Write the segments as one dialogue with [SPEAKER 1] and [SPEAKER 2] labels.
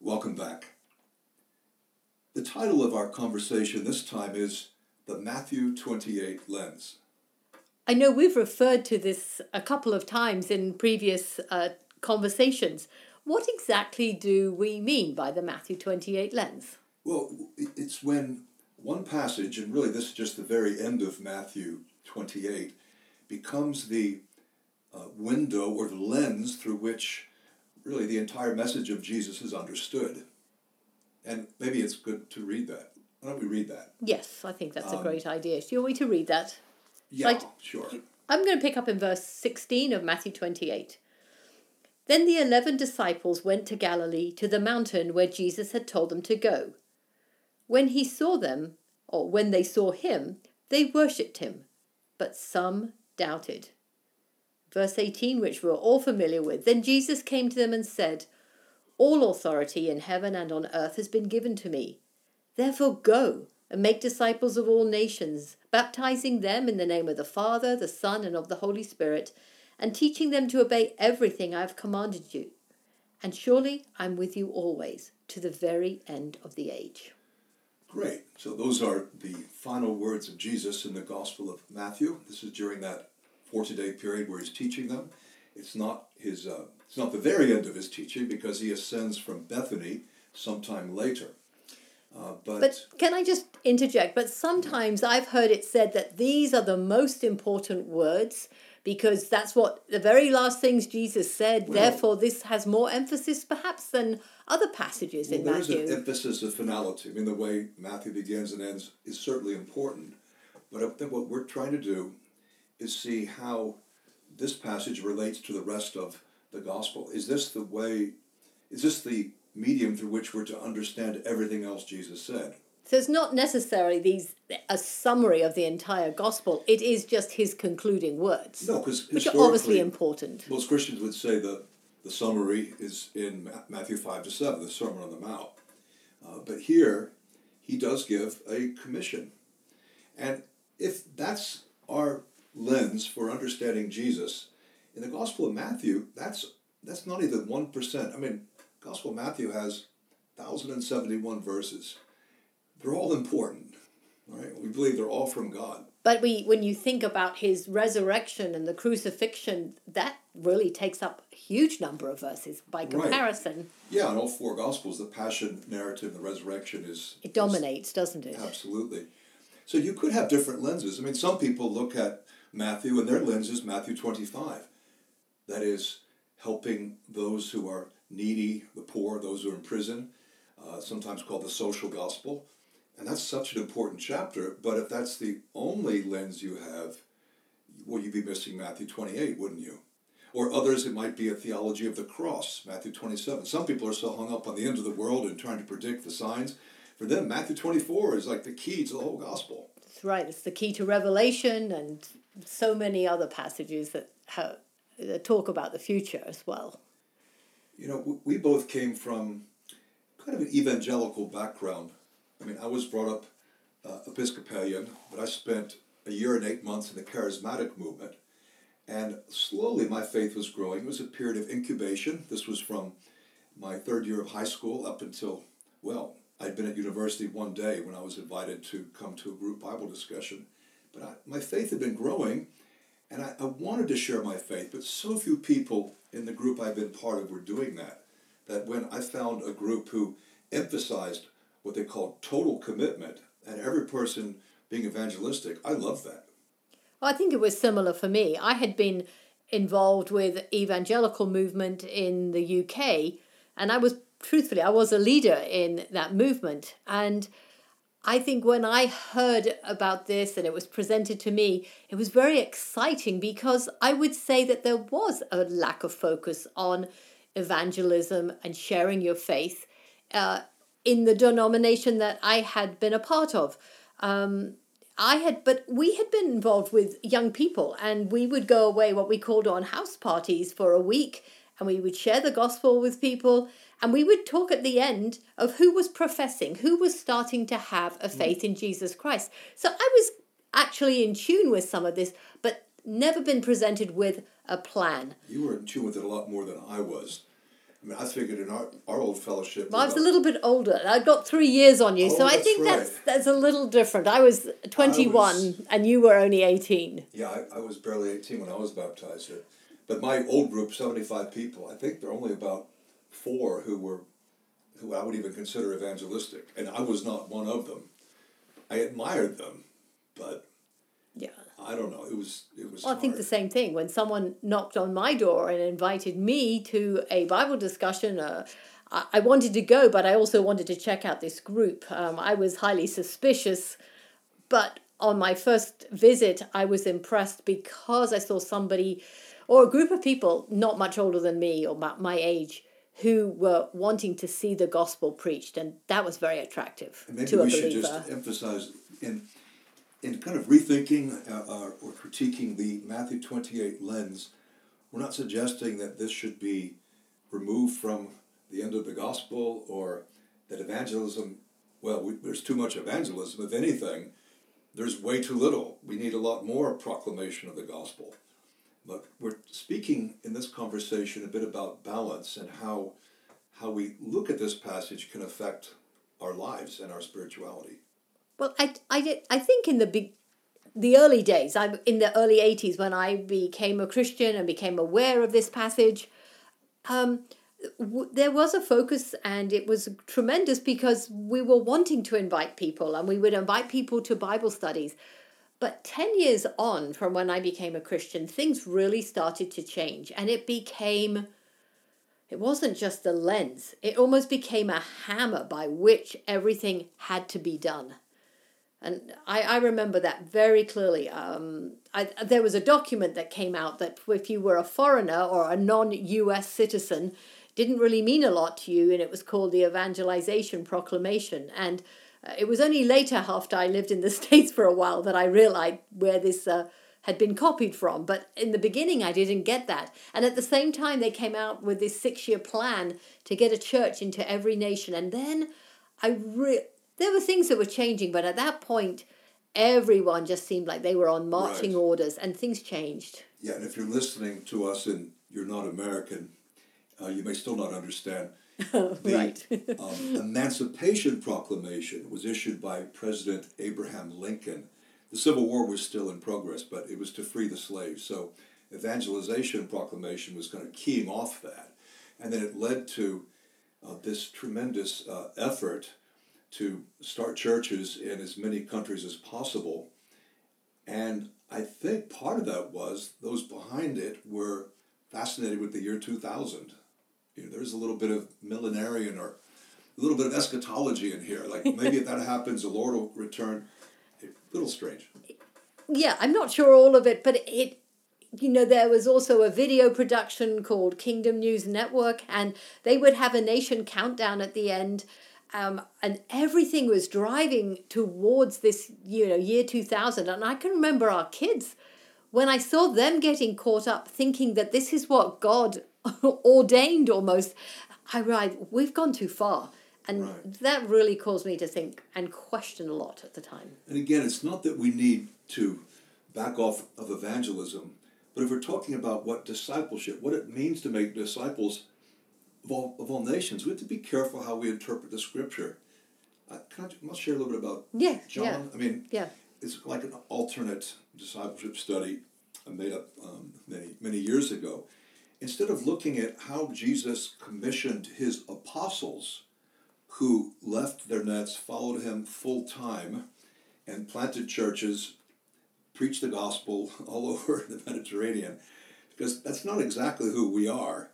[SPEAKER 1] Welcome back. The title of our conversation this time is The Matthew 28 Lens.
[SPEAKER 2] I know we've referred to this a couple of times in previous conversations. What exactly do we mean by the Matthew 28 lens?
[SPEAKER 1] Well, it's when one passage, and really this is just the very end of Matthew 28, becomes the window or the lens through which really the entire message of Jesus is understood. And maybe it's good to read that. Why don't we read that?
[SPEAKER 2] Yes, I think that's a great idea. Do you want me to read that?
[SPEAKER 1] Yeah, sure.
[SPEAKER 2] I'm going to pick up in verse 16 of Matthew 28. Then the 11 disciples went to Galilee, to the mountain where Jesus had told them to go. When he saw them, or when they saw him, they worshipped him, but some doubted. Verse 18, which we're all familiar with. Then Jesus came to them and said, "All authority in heaven and on earth has been given to me. Therefore go and make disciples of all nations, baptizing them in the name of the Father, the Son, and of the Holy Spirit, and teaching them to obey everything I have commanded you. And surely I'm with you always, to the very end of the age."
[SPEAKER 1] Great. So those are the final words of Jesus in the Gospel of Matthew. This is during that 40-day period where he's teaching them. It's not the very end of his teaching because he ascends from Bethany sometime later.
[SPEAKER 2] But can I just interject? But sometimes I've heard it said that these are the most important words because that's what the very last things Jesus said.
[SPEAKER 1] Well,
[SPEAKER 2] therefore, this has more emphasis perhaps than other passages in Matthew.
[SPEAKER 1] There's an emphasis of finality. I mean, the way Matthew begins and ends is certainly important. But I think what we're trying to do is see how this passage relates to the rest of the gospel. Is this the medium through which we're to understand everything else Jesus said?
[SPEAKER 2] So it's not necessarily a summary of the entire gospel. It is just his concluding words.
[SPEAKER 1] No, because
[SPEAKER 2] which are obviously important.
[SPEAKER 1] Most Christians would say the summary is in Matthew 5-7, the Sermon on the Mount. But here, he does give a commission. And if that's our lens for understanding Jesus, in the Gospel of Matthew, that's not even 1%. I mean, Gospel of Matthew has 1,071 verses. They're all important, right? We believe they're all from God.
[SPEAKER 2] But when you think about his resurrection and the crucifixion, that really takes up a huge number of verses by comparison.
[SPEAKER 1] Right. Yeah, in all four Gospels, the passion narrative, the resurrection
[SPEAKER 2] It dominates, doesn't it?
[SPEAKER 1] Absolutely. So you could have different lenses. I mean, some people look at Matthew and their lens is Matthew 25. That is, helping those who are needy, the poor, those who are in prison, sometimes called the social gospel. And that's such an important chapter, but if that's the only lens you have, well, you'd be missing Matthew 28, wouldn't you? Or others, it might be a theology of the cross, Matthew 27. Some people are so hung up on the end of the world and trying to predict the signs. For them, Matthew 24 is like the key to the whole gospel.
[SPEAKER 2] That's right. It's the key to Revelation and so many other passages that talk about the future as well.
[SPEAKER 1] You know, we both came from kind of an evangelical background. I mean, I was brought up Episcopalian, but I spent a year and 8 months in the charismatic movement. And slowly my faith was growing. It was a period of incubation. This was from my third year of high school up until, well, I'd been at university one day when I was invited to come to a group Bible discussion. But my faith had been growing, and I wanted to share my faith, but so few people in the group I've been part of were doing that when I found a group who emphasized what they called total commitment, and every person being evangelistic, I loved that.
[SPEAKER 2] Well, I think it was similar for me. I had been involved with evangelical movement in the UK, and I was a leader in that movement. And I think when I heard about this and it was presented to me, it was very exciting because I would say that there was a lack of focus on evangelism and sharing your faith in the denomination that I had been a part of. But we had been involved with young people, and we would go away, what we called on house parties, for a week, and we would share the gospel with people, and we would talk at the end of who was professing, who was starting to have a faith in Jesus Christ. So I was actually in tune with some of this, but never been presented with a plan.
[SPEAKER 1] You were in tune with it a lot more than I was. I mean, I figured in our old fellowship...
[SPEAKER 2] Well, I was a little bit older. I got 3 years on you, so I think
[SPEAKER 1] right.
[SPEAKER 2] that's a little different. I was 21 and you were only 18.
[SPEAKER 1] Yeah, I was barely 18 when I was baptized. But my old group, 75 people, I think there are only about 4 who I would even consider evangelistic, and I was not one of them. I admired them, but
[SPEAKER 2] yeah,
[SPEAKER 1] I don't know. It was.
[SPEAKER 2] Well, I think the same thing. When someone knocked on my door and invited me to a Bible discussion, I wanted to go, but I also wanted to check out this group. I was highly suspicious, but on my first visit, I was impressed because I saw somebody or a group of people not much older than me or about my age who were wanting to see the gospel preached, and that was very attractive
[SPEAKER 1] and maybe
[SPEAKER 2] to a
[SPEAKER 1] we
[SPEAKER 2] believer.
[SPEAKER 1] should just emphasize in kind of rethinking or critiquing the Matthew 28 lens, we're not suggesting that this should be removed from the end of the gospel or that evangelism, there's too much evangelism. If anything, there's way too little. We need a lot more proclamation of the gospel. But we're speaking in this conversation a bit about balance and how we look at this passage can affect our lives and our spirituality.
[SPEAKER 2] Well, I think in the early days, in the early 80s when I became a Christian and became aware of this passage, there was a focus, and it was tremendous because we were wanting to invite people, and we would invite people to Bible studies. But 10 years on from when I became a Christian, things really started to change, and it wasn't just a lens. It almost became a hammer by which everything had to be done. And I remember that very clearly. There was a document that came out that if you were a foreigner or a non-US citizen, didn't really mean a lot to you, and it was called the Evangelization Proclamation. And it was only later, after I lived in the States for a while, that I realized where this had been copied from. But in the beginning, I didn't get that. And at the same time, they came out with this 6-year plan to get a church into every nation. And then there were things that were changing, but at that point, everyone just seemed like they were on marching orders, and things changed.
[SPEAKER 1] Yeah, and if you're listening to us and you're not American, you may still not understand. The Emancipation Proclamation was issued by President Abraham Lincoln. The Civil War was still in progress, but it was to free the slaves. So Evangelization Proclamation was kind of keying off that. And then it led to this tremendous effort to start churches in as many countries as possible. And I think part of that was those behind it were fascinated with the year 2000. There's a little bit of millenarian or a little bit of eschatology in here. Like maybe if that happens, the Lord will return. A little strange.
[SPEAKER 2] Yeah, I'm not sure all of it, but there was also a video production called Kingdom News Network, and they would have a nation countdown at the end. And everything was driving towards this, year 2000. And I can remember our kids, when I saw them getting caught up thinking that this is what God ordained almost, I realized we've gone too far. And that really caused me to think and question a lot at the time.
[SPEAKER 1] And again, it's not that we need to back off of evangelism, but if we're talking about what discipleship, what it means to make disciples of all nations, we have to be careful how we interpret the scripture. Can I share a little bit about John?
[SPEAKER 2] Yeah.
[SPEAKER 1] I mean, it's like an alternate discipleship study I made up many years ago. Instead of looking at how Jesus commissioned his apostles, who left their nets, followed him full time, and planted churches, preached the gospel all over the Mediterranean, because that's not exactly who we are.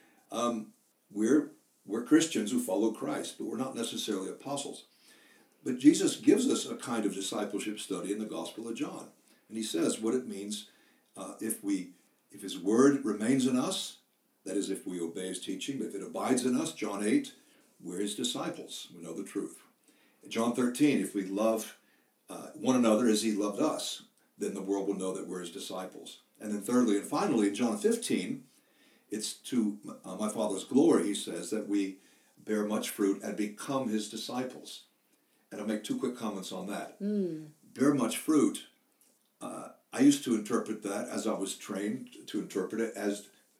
[SPEAKER 1] We're Christians who follow Christ, but we're not necessarily apostles. But Jesus gives us a kind of discipleship study in the Gospel of John, and he says what it means if his word remains in us, that is, if we obey his teaching. If it abides in us, John 8, we're his disciples. We know the truth. John 13, if we love one another as he loved us, then the world will know that we're his disciples. And then thirdly and finally, in John 15, it's to my Father's glory, he says, that we bear much fruit and become his disciples. And I'll make 2 quick comments on that. Bear much fruit. I used to interpret that, as I was trained to interpret it, as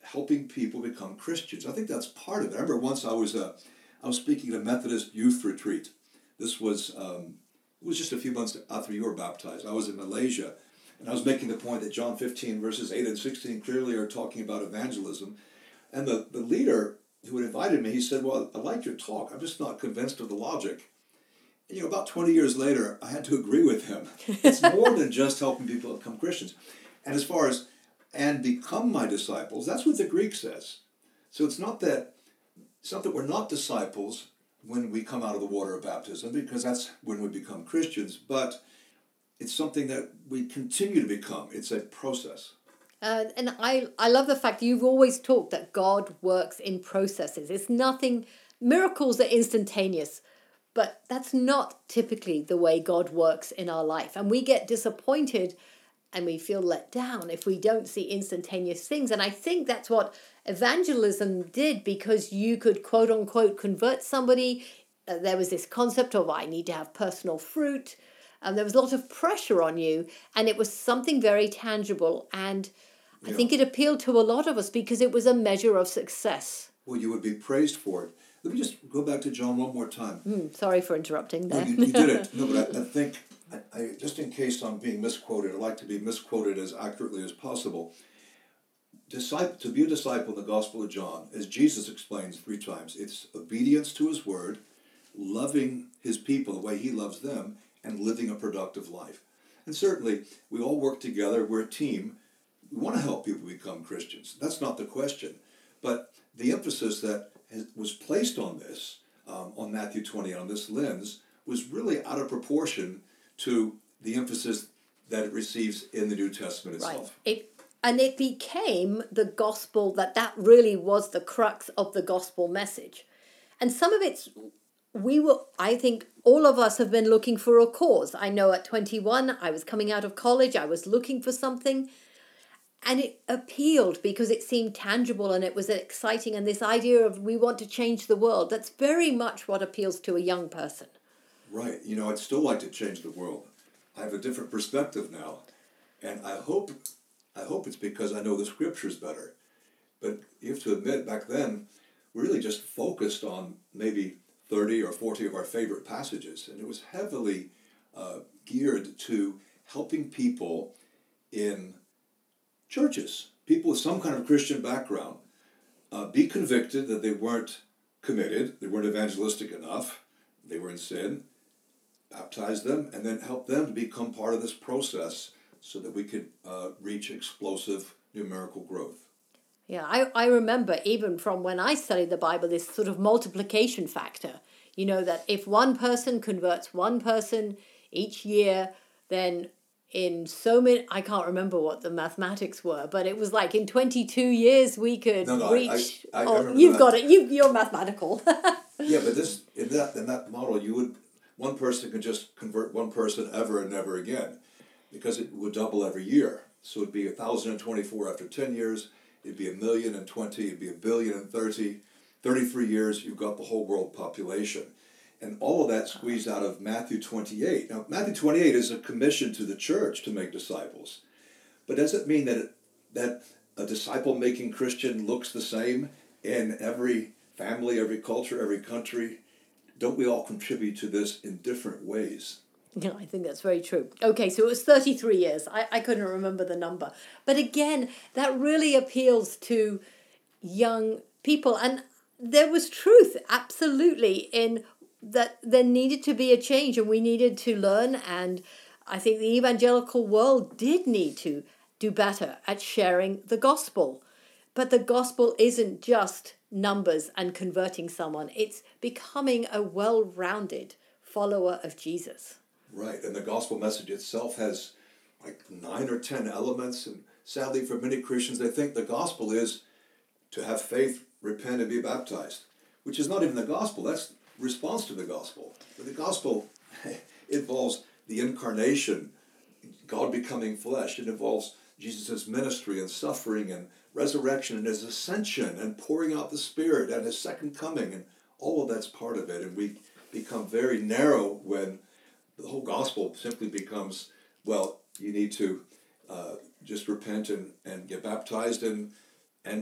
[SPEAKER 1] helping people become Christians. I think that's part of it. I remember once I was speaking at a Methodist youth retreat. This was it was just a few months after you were baptized. I was in Malaysia, and I was making the point that John 15 verses 8 and 16 clearly are talking about evangelism. And the leader who had invited me, he said, "Well, I like your talk. I'm just not convinced of the logic." And, about 20 years later, I had to agree with him. It's more than just helping people become Christians. And as far as, and become my disciples, that's what the Greek says. So it's not that we're not disciples when we come out of the water of baptism, because that's when we become Christians, but it's something that we continue to become. It's a process.
[SPEAKER 2] And I love the fact that you've always talked that God works in processes. It's nothing, miracles are instantaneous, but that's not typically the way God works in our life. And we get disappointed and we feel let down if we don't see instantaneous things. And I think that's what evangelism did, because you could quote unquote convert somebody. There was this concept of I need to have personal fruit. And there was a lot of pressure on you, and it was something very tangible. And I think it appealed to a lot of us because it was a measure of success.
[SPEAKER 1] Well, you would be praised for it. Let me just go back to John one more time.
[SPEAKER 2] Sorry for interrupting there.
[SPEAKER 1] No, you did it. No, but I think, just in case I'm being misquoted, I'd like to be misquoted as accurately as possible. To be a disciple in the Gospel of John, as Jesus explains 3 times, it's obedience to his word, loving his people the way he loves them, and living a productive life. And certainly, we all work together. We're a team. We want to help people become Christians. That's not the question. But the emphasis that was placed on this, on Matthew 20, on this lens, was really out of proportion to the emphasis that it receives in the New Testament itself.
[SPEAKER 2] Right. It became the gospel, that really was the crux of the gospel message. And some of it's, I think all of us have been looking for a cause. I know at 21, I was coming out of college, I was looking for something, and it appealed because it seemed tangible and it was exciting. And this idea of we want to change the world, that's very much what appeals to a young person.
[SPEAKER 1] Right. I'd still like to change the world. I have a different perspective now. And I hope it's because I know the scriptures better. But you have to admit, back then, we really just focused on maybe 30 or 40 of our favorite passages. And it was heavily geared to helping people in churches, people with some kind of Christian background, be convicted that they weren't committed, they weren't evangelistic enough, they were in sin, baptize them, and then help them to become part of this process so that we could reach explosive numerical growth.
[SPEAKER 2] Yeah, I remember even from when I studied the Bible, this sort of multiplication factor. That if one person converts one person each year, then in so many, I can't remember what the mathematics were, but it was like in 22 years we could reach.
[SPEAKER 1] I
[SPEAKER 2] you've got it. You're mathematical.
[SPEAKER 1] Yeah, but in that model, one person can just convert one person ever and never again, because it would double every year. So it'd be 1,024 after 10 years. It'd be 1,020,000. It'd be 1,030,000. 33 years, you've got the whole world population. And all of that squeezed out of Matthew 28. Now, Matthew 28 is a commission to the church to make disciples. But does it mean that a disciple-making Christian looks the same in every family, every culture, every country? Don't we all contribute to this in different ways?
[SPEAKER 2] Yeah, I think that's very true. Okay, so it was 33 years. I couldn't remember the number. But again, that really appeals to young people. And there was truth, absolutely, in that there needed to be a change and we needed to learn. And I think the evangelical world did need to do better at sharing the gospel. But the gospel isn't just numbers and converting someone. It's becoming a well-rounded follower of Jesus.
[SPEAKER 1] Right, and the gospel message itself has like 9 or 10 elements. And sadly, for many Christians, they think the gospel is to have faith, repent, and be baptized, which is not even the gospel. That's response to the gospel. But the gospel involves the incarnation, God becoming flesh. It involves Jesus' ministry and suffering and resurrection and his ascension and pouring out the Spirit and his second coming, and all of that's part of it. And we become very narrow when the whole gospel simply becomes, well, you need to just repent and get baptized and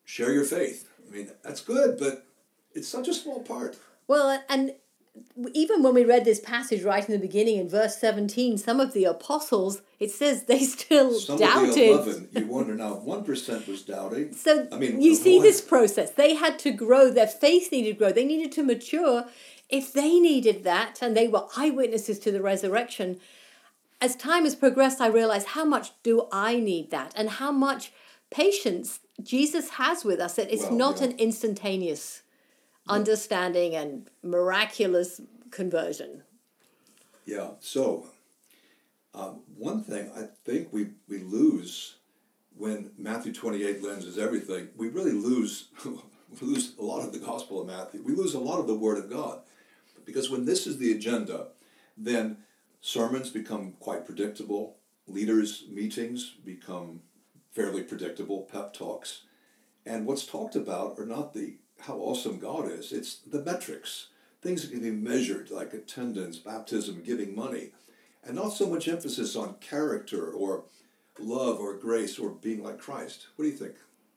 [SPEAKER 1] share your faith. I mean, that's good, but it's such a small part.
[SPEAKER 2] Well, and even when we read this passage right in the beginning in verse 17, some of the apostles, it says they still
[SPEAKER 1] Some
[SPEAKER 2] doubted.
[SPEAKER 1] of the 11, you wonder now, if 1% was doubting.
[SPEAKER 2] So
[SPEAKER 1] I mean,
[SPEAKER 2] you see
[SPEAKER 1] one-
[SPEAKER 2] this process. They had to grow. Their faith needed to grow. They needed to mature. If they needed that, and they were eyewitnesses to the resurrection, as time has progressed, I realize how much do I need that, and how much patience Jesus has with us. That it's
[SPEAKER 1] Well,
[SPEAKER 2] not
[SPEAKER 1] yeah.
[SPEAKER 2] an instantaneous understanding and miraculous conversion.
[SPEAKER 1] Yeah, so one thing I think we lose when Matthew 28 lenses everything, we really lose, we lose a lot of the Gospel of Matthew. We lose a lot of the Word of God. Because when this is the agenda, then sermons become quite predictable, leaders' meetings become fairly predictable, pep talks, and what's talked about are not the how awesome God is, it's the metrics, things that can be measured like attendance, baptism, giving money, and not so much emphasis on character or love or grace or being like Christ. What do you think?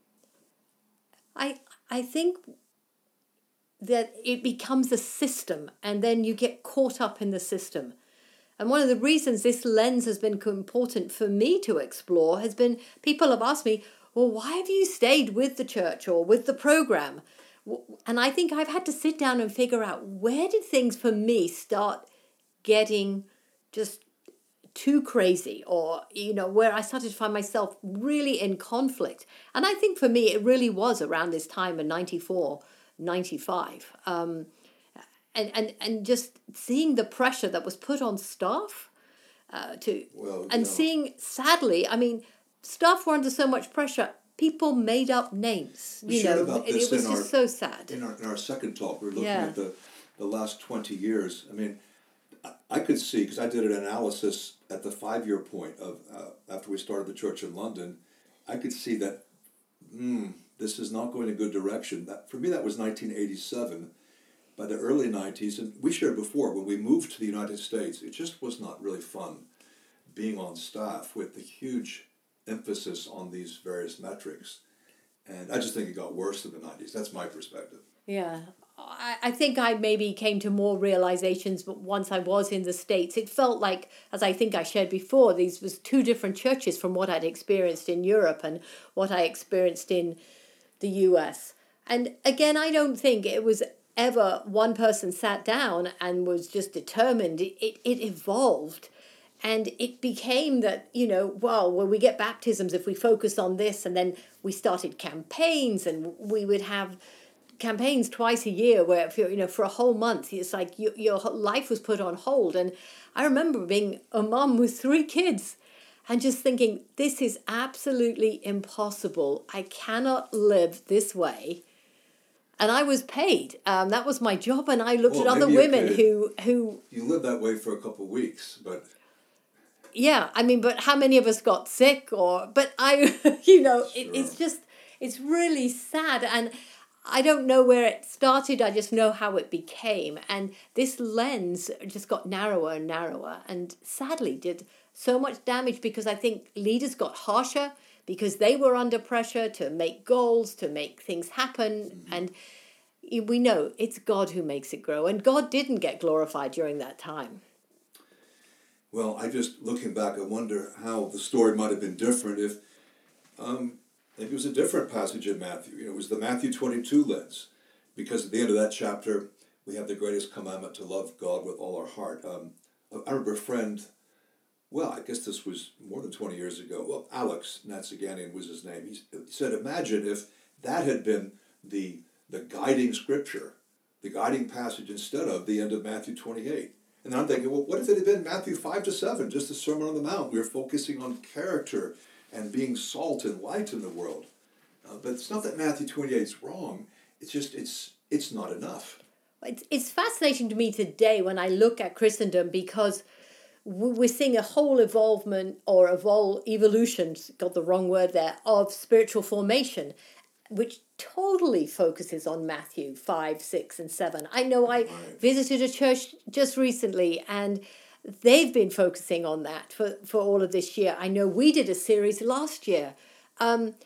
[SPEAKER 2] I think that it becomes a system, and then you get caught up in the system. And one of the reasons this lens has been important for me to explore has been people have asked me, well, why have you stayed with the church or with the program? And I think I've had to sit down and figure out, where did things for me start getting just too crazy, or, where I started to find myself really in conflict. And I think for me, it really was around this time in 94, 95. And just seeing the pressure that was put on staff seeing, sadly, I mean, staff were under so much pressure. People made up names.
[SPEAKER 1] We shared about
[SPEAKER 2] and
[SPEAKER 1] this
[SPEAKER 2] it was just so sad.
[SPEAKER 1] In our second talk, we were looking at the last 20 years. I mean, I could see, because I did an analysis at the 5-year point of after we started the church in London, I could see that this is not going in a good direction. That for me, that was 1987. By the early 90s, and we shared before, when we moved to the United States, it just was not really fun being on staff with the huge emphasis on these various metrics. And I just think it got worse in the 90s. That's my perspective.
[SPEAKER 2] Yeah. I think I maybe came to more realizations, but once I was in the States, it felt like, as I think I shared before, these was two different churches from what I'd experienced in Europe and what I experienced in the US. And again, I don't think it was ever one person sat down and was just determined. It evolved. And it became that, when we get baptisms, if we focus on this, and then we started campaigns, and we would have campaigns twice a year where, for a whole month, it's like your life was put on hold. And I remember being a mom with 3 kids and just thinking, this is absolutely impossible. I cannot live this way. And I was paid. That was my job. And I looked at other women who...
[SPEAKER 1] You lived that way for a couple of weeks, but...
[SPEAKER 2] Yeah, I mean, but how many of us got sick? But it's really sad. And I don't know where it started. I just know how it became. And this lens just got narrower and narrower, and sadly did so much damage, because I think leaders got harsher because they were under pressure to make goals, to make things happen. Mm-hmm. And we know it's God who makes it grow. And God didn't get glorified during that time.
[SPEAKER 1] Well, I just, looking back, I wonder how the story might have been different if maybe it was a different passage in Matthew. It was the Matthew 22 lens, because at the end of that chapter, we have the greatest commandment to love God with all our heart. I remember a friend, well, I guess this was more than 20 years ago. Well, Alex Natsaganian was his name. He said, imagine if that had been the guiding scripture, the guiding passage, instead of the end of Matthew 28. And I'm thinking, well, what if it had been Matthew 5-7, just the Sermon on the Mount? We were focusing on character and being salt and light in the world. But it's not that Matthew 28 is wrong. It's just, it's not enough.
[SPEAKER 2] It's fascinating to me today when I look at Christendom, because we're seeing a whole evolution, got the wrong word there, of spiritual formation, which totally focuses on Matthew 5, 6, and 7. I know I visited a church just recently, and they've been focusing on that for all of this year. I know we did a series last year. And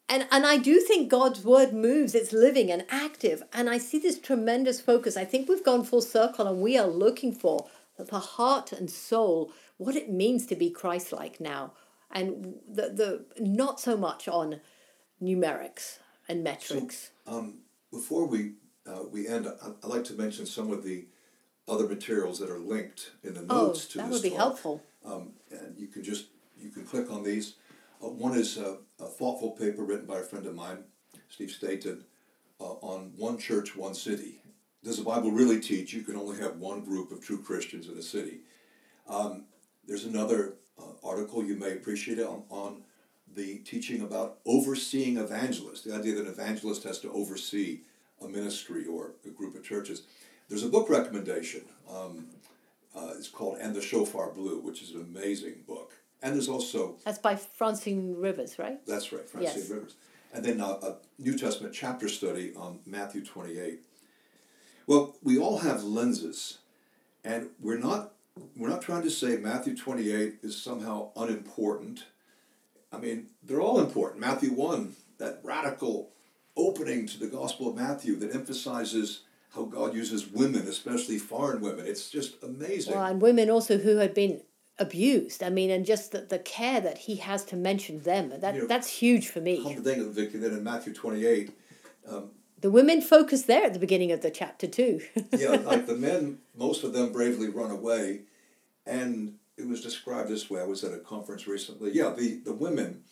[SPEAKER 2] And I do think God's word moves, it's living and active. And I see this tremendous focus. I think we've gone full circle and we are looking for the heart and soul, what it means to be Christ-like now. And the not so much on numerics and metrics.
[SPEAKER 1] So, before we end, I'd like to mention some of the other materials that are linked in the notes to this talk.
[SPEAKER 2] That would be helpful.
[SPEAKER 1] And you can click on these. One is a thoughtful paper written by a friend of mine, Steve Staten, on One Church, One City. Does the Bible really teach you can only have one group of true Christians in a city? There's another article you may appreciate on the teaching about overseeing evangelists, the idea that an evangelist has to oversee a ministry or a group of churches. There's a book recommendation. It's called And the Shofar Blew, which is an amazing book. And there's also...
[SPEAKER 2] That's by Francine Rivers, right?
[SPEAKER 1] That's right, Francine Rivers. And then a New Testament chapter study on Matthew 28. Well, we all have lenses, and we're not trying to say Matthew 28 is somehow unimportant. I mean, they're all important. Matthew 1, that radical opening to the Gospel of Matthew that emphasizes how God uses women, especially foreign women. It's just amazing.
[SPEAKER 2] Well, and women also who had been abused. I mean, and just the care that he has to mention them. That's huge for me.
[SPEAKER 1] Come to think of it, Vicky, that in Matthew 28...
[SPEAKER 2] the women focus there at the beginning of the chapter too.
[SPEAKER 1] Yeah, like the men, most of them bravely run away. And it was described this way. I was at a conference recently. Yeah, the women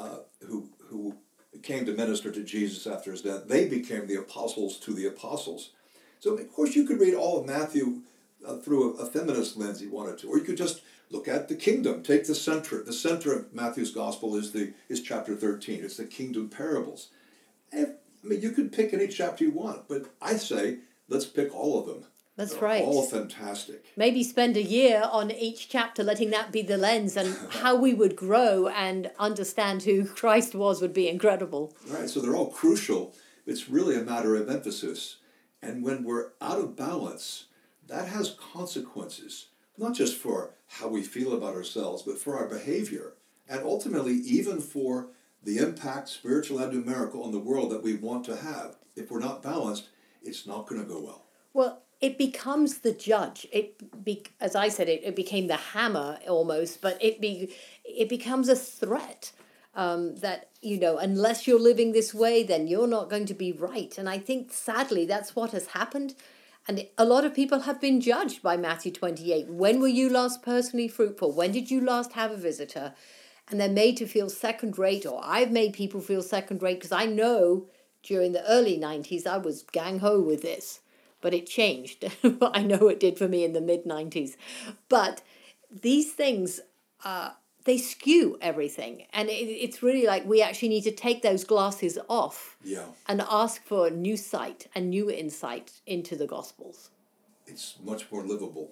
[SPEAKER 1] who came to minister to Jesus after his death, they became the apostles to the apostles. So, of course, you could read all of Matthew through a feminist lens you wanted to, or you could just look at the kingdom. Take the center. The center of Matthew's gospel is chapter 13. It's the kingdom parables. I mean, you could pick any chapter you want, but I say let's pick all of them.
[SPEAKER 2] That's
[SPEAKER 1] They're
[SPEAKER 2] right.
[SPEAKER 1] all fantastic.
[SPEAKER 2] Maybe spend a year on each chapter, letting that be the lens, and how we would grow and understand who Christ was would be incredible.
[SPEAKER 1] Right, so they're all crucial. It's really a matter of emphasis. And when we're out of balance, that has consequences, not just for how we feel about ourselves, but for our behavior, and ultimately even for the impact, spiritual and numerical, on the world that we want to have. If we're not balanced, it's not going to go well.
[SPEAKER 2] Well, it becomes the judge. As I said, it became the hammer almost, but it becomes a threat that, unless you're living this way, then you're not going to be right. And I think, sadly, that's what has happened. And a lot of people have been judged by Matthew 28. When were you last personally fruitful? When did you last have a visitor? And they're made to feel second-rate, or I've made people feel second-rate, because I know during the early 90s I was gang-ho with this. But it changed. I know it did for me in the mid-90s. But these things, they skew everything. And it's really like we actually need to take those glasses off and ask for new sight and new insight into the Gospels.
[SPEAKER 1] It's much more livable.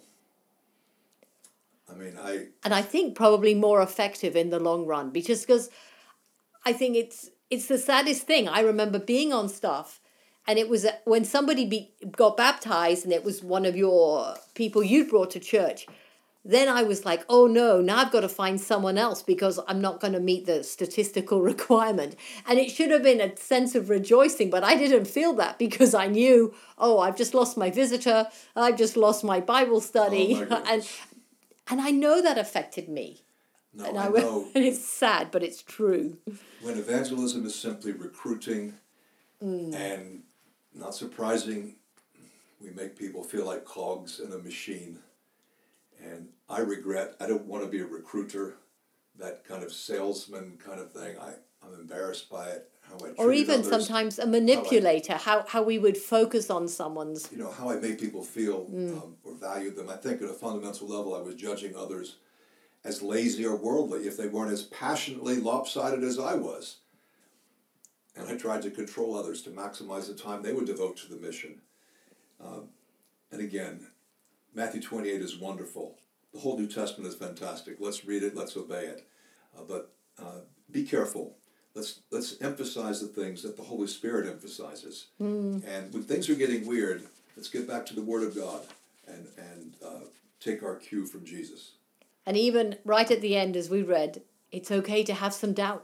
[SPEAKER 2] And I think probably more effective in the long run, because I think it's the saddest thing. I remember being on staff, and it was when somebody got baptized, and it was one of your people you brought to church. Then I was like, oh no, now I've got to find someone else because I'm not going to meet the statistical requirement. And it should have been a sense of rejoicing, but I didn't feel that because I knew, I've just lost my visitor, I've just lost my Bible study. And I know that affected me.
[SPEAKER 1] No,
[SPEAKER 2] and
[SPEAKER 1] I know.
[SPEAKER 2] And it's sad, but it's true.
[SPEAKER 1] When evangelism is simply recruiting, and not surprising, we make people feel like cogs in a machine. And I don't want to be a recruiter, that kind of salesman kind of thing. I'm embarrassed by it, how I treat
[SPEAKER 2] Or even
[SPEAKER 1] others,
[SPEAKER 2] sometimes a manipulator, how we would focus on someone's...
[SPEAKER 1] how I make people feel or value them. I think at a fundamental level I was judging others as lazy or worldly if they weren't as passionately lopsided as I was. And I tried to control others to maximize the time they would devote to the mission. And again, Matthew 28 is wonderful. The whole New Testament is fantastic. Let's read it. Let's obey it. But be careful. Let's emphasize the things that the Holy Spirit emphasizes. And when things are getting weird, let's get back to the Word of God and take our cue from Jesus.
[SPEAKER 2] And even right at the end, as we read, it's okay to have some doubts.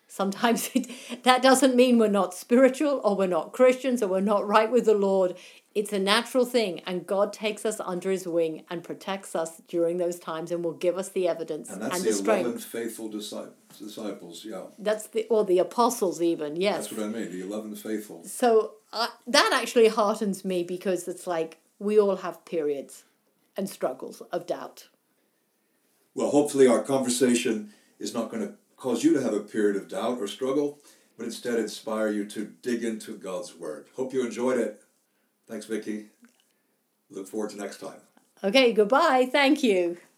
[SPEAKER 2] Sometimes that doesn't mean we're not spiritual or we're not Christians or we're not right with the Lord. It's a natural thing, and God takes us under his wing and protects us during those times and will give us the evidence
[SPEAKER 1] And that's
[SPEAKER 2] and
[SPEAKER 1] the
[SPEAKER 2] the
[SPEAKER 1] 11
[SPEAKER 2] strength.
[SPEAKER 1] faithful disciples, yeah.
[SPEAKER 2] Or the apostles even, yes.
[SPEAKER 1] That's what I mean, the 11 faithful.
[SPEAKER 2] So that actually heartens me, because it's like we all have periods and struggles of doubt.
[SPEAKER 1] Well, hopefully our conversation is not going to cause you to have a period of doubt or struggle, but instead inspire you to dig into God's Word. Hope you enjoyed it. Thanks, Vicki. Look forward to next time.
[SPEAKER 2] Okay, goodbye. Thank you.